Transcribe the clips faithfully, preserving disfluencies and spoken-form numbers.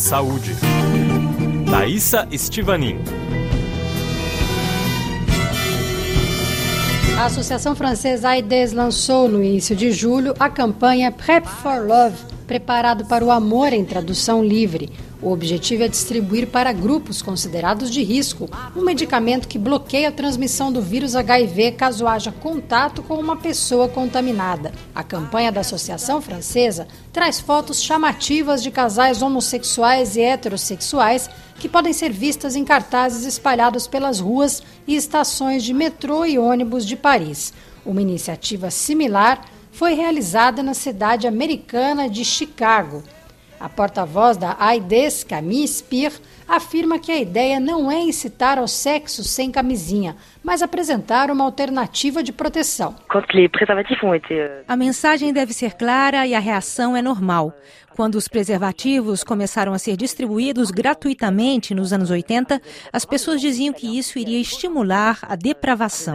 Saúde. Thaisa Estivanin. A Associação Francesa AIDS lançou no início de julho a campanha PrEP for Love, preparado para o amor em tradução livre. O objetivo é distribuir para grupos considerados de risco um medicamento que bloqueia a transmissão do vírus H I V caso haja contato com uma pessoa contaminada. A campanha da Associação Francesa traz fotos chamativas de casais homossexuais e heterossexuais que podem ser vistas em cartazes espalhados pelas ruas e estações de metrô e ônibus de Paris. Uma iniciativa similar foi realizada na cidade americana de Chicago. A porta-voz da AIDS, Camille Spir, afirma que a ideia não é incitar ao sexo sem camisinha, mas apresentar uma alternativa de proteção. A mensagem deve ser clara e a reação é normal. Quando os preservativos começaram a ser distribuídos gratuitamente nos anos oitenta, as pessoas diziam que isso iria estimular a depravação.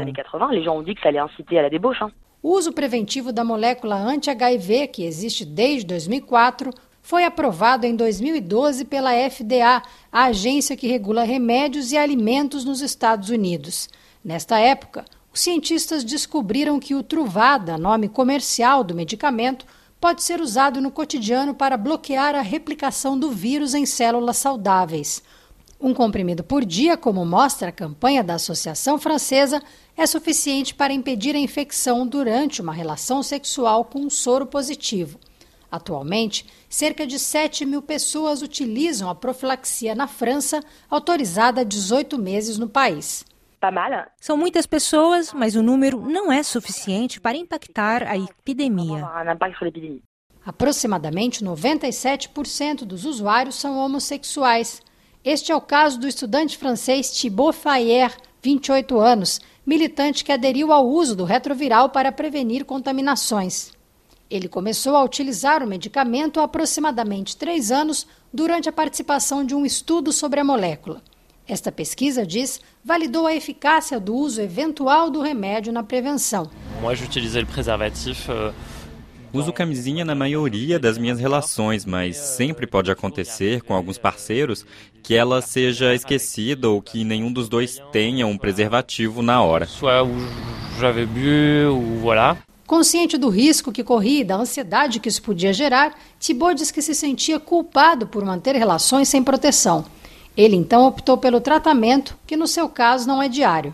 O uso preventivo da molécula anti-H I V, que existe desde dois mil e quatro, foi aprovado em dois mil e doze pela F D A, a agência que regula remédios e alimentos nos Estados Unidos. Nesta época, os cientistas descobriram que o Truvada, nome comercial do medicamento, pode ser usado no cotidiano para bloquear a replicação do vírus em células saudáveis. Um comprimido por dia, como mostra a campanha da Associação Francesa, é suficiente para impedir a infecção durante uma relação sexual com um soro positivo. Atualmente, cerca de sete mil pessoas utilizam a profilaxia na França, autorizada há dezoito meses no país. São muitas pessoas, mas o número não é suficiente para impactar a epidemia. Aproximadamente noventa e sete por cento dos usuários são homossexuais. Este é o caso do estudante francês Thibaut Fayer, vinte e oito anos, militante que aderiu ao uso do retroviral para prevenir contaminações. Ele começou a utilizar o medicamento há aproximadamente três anos durante a participação de um estudo sobre a molécula. Esta pesquisa, diz, validou a eficácia do uso eventual do remédio na prevenção. Moi, j'utilisais le préservatif. Euh... Uso camisinha na maioria das minhas relações, mas sempre pode acontecer com alguns parceiros que ela seja esquecida ou que nenhum dos dois tenha um preservativo na hora. Soit où j'avais bu, ou voilà. Consciente do risco que corria e da ansiedade que isso podia gerar, Thibaut diz que se sentia culpado por manter relações sem proteção. Ele então optou pelo tratamento, que no seu caso não é diário.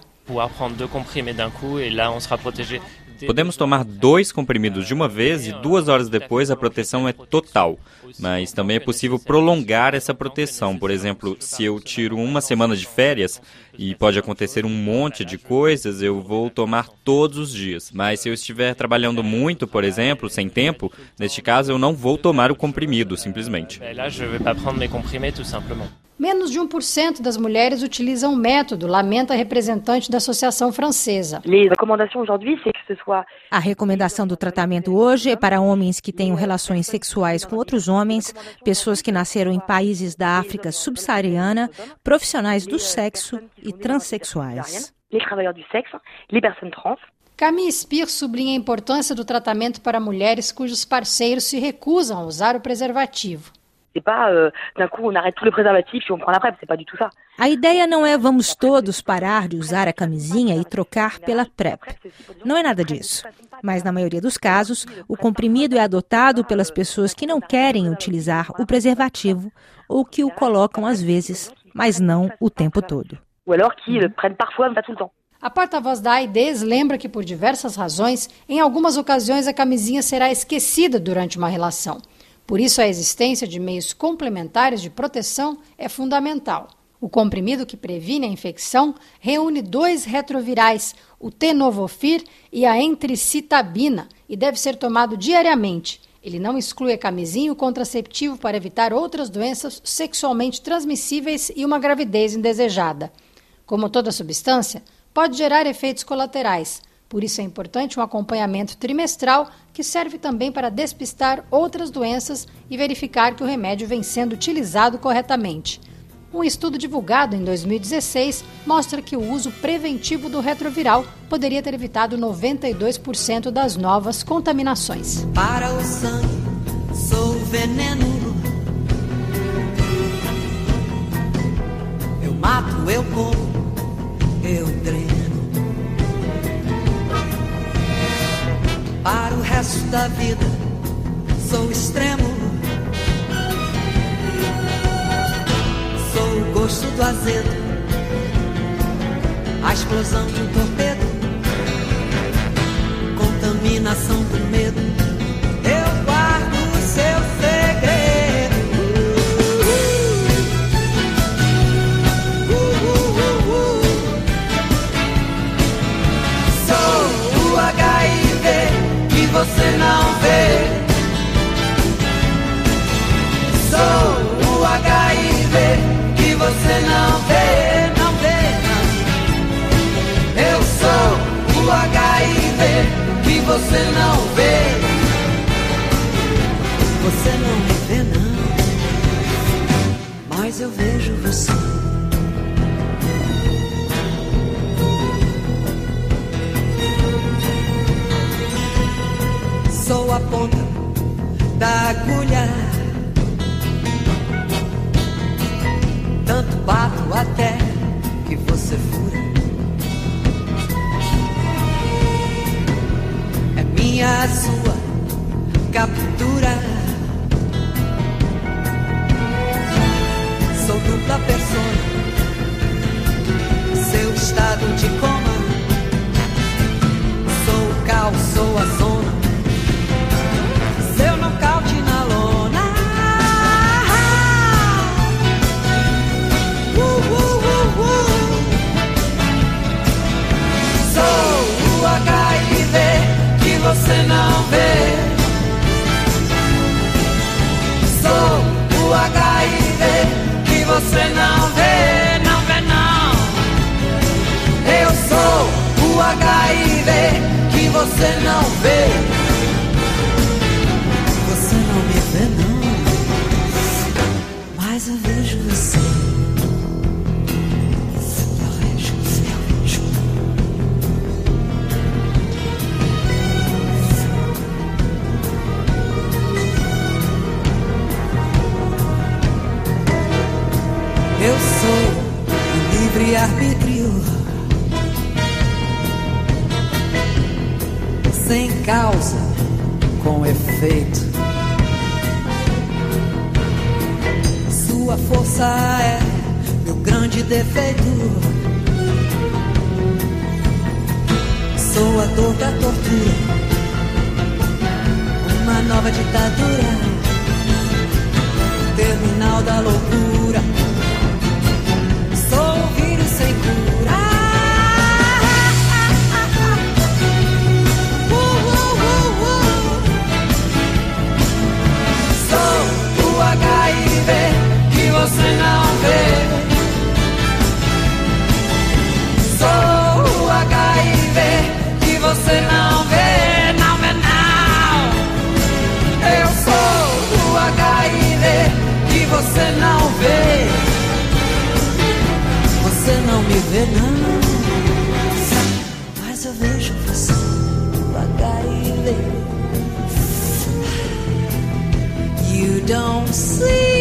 Podemos tomar dois comprimidos de uma vez e duas horas depois a proteção é total. Mas também é possível prolongar essa proteção. Por exemplo, se eu tiro uma semana de férias e pode acontecer um monte de coisas, eu vou tomar todos os dias. Mas se eu estiver trabalhando muito, por exemplo, sem tempo, neste caso eu não vou tomar o comprimido, simplesmente. Menos de um por cento das mulheres utilizam o método, lamenta a representante da Associação Francesa. A recomendação do tratamento hoje é para homens que tenham relações sexuais com outros homens, pessoas que nasceram em países da África subsaariana, profissionais do sexo e transexuais. Camille Spir sublinha a importância do tratamento para mulheres cujos parceiros se recusam a usar o preservativo. A ideia não é vamos todos parar de usar a camisinha e trocar pela PrEP. Não é nada disso. Mas, na maioria dos casos, o comprimido é adotado pelas pessoas que não querem utilizar o preservativo ou que o colocam às vezes, mas não o tempo todo. A porta-voz da AIDS lembra que, por diversas razões, em algumas ocasiões a camisinha será esquecida durante uma relação. Por isso, a existência de meios complementares de proteção é fundamental. O comprimido que previne a infecção reúne dois retrovirais, o tenofovir e a entricitabina, e deve ser tomado diariamente. Ele não exclui a camisinha e o contraceptivo para evitar outras doenças sexualmente transmissíveis e uma gravidez indesejada. Como toda substância, pode gerar efeitos colaterais. Por isso é importante um acompanhamento trimestral que serve também para despistar outras doenças e verificar que o remédio vem sendo utilizado corretamente. Um estudo divulgado em dois mil e dezesseis mostra que o uso preventivo do retroviral poderia ter evitado noventa e dois por cento das novas contaminações. Para o sangue, sou veneno. Quando eu como, eu dreno. Para o resto da vida, sou extremo. Sou o gosto do azedo, a explosão de um torpedo, contaminação do medo. Eu guardo o seu segredo. Uh, uh, uh, uh. Sou o H I V que você não vê. Sou o H I V que você não vê, não vê, não. Eu sou o H I V que você não vê. Você não me vê, não, mas eu vejo você. Sou a ponta da agulha, tanto bato até que você fura. É minha, a sua captura. Sou dupla persona, seu estado de coma. Sou o caos, sou a zona, seu nocaute na lona. Uh, uh, uh, uh. Sou o H I V que você não vê. Sou o H I V que você não vê, não vê, não. Eu sou o H I V que você não vê. Você não me vê, não, mas eu vejo você. Eu vejo, eu vejo. Eu sou o livre-arbítrio, sem causa, com efeito. Sua força é meu grande defeito. Sou a dor da tortura, uma nova ditadura, terminal da loucura. Sou o vírus sem cura. Uh, uh, uh, uh. Sou o H I V que você não vê. Sou o H I V que você não vê, não vê, não. Eu sou o H I V que você não vê. Você não me vê, não, mas eu vejo você, o H I V. You don't see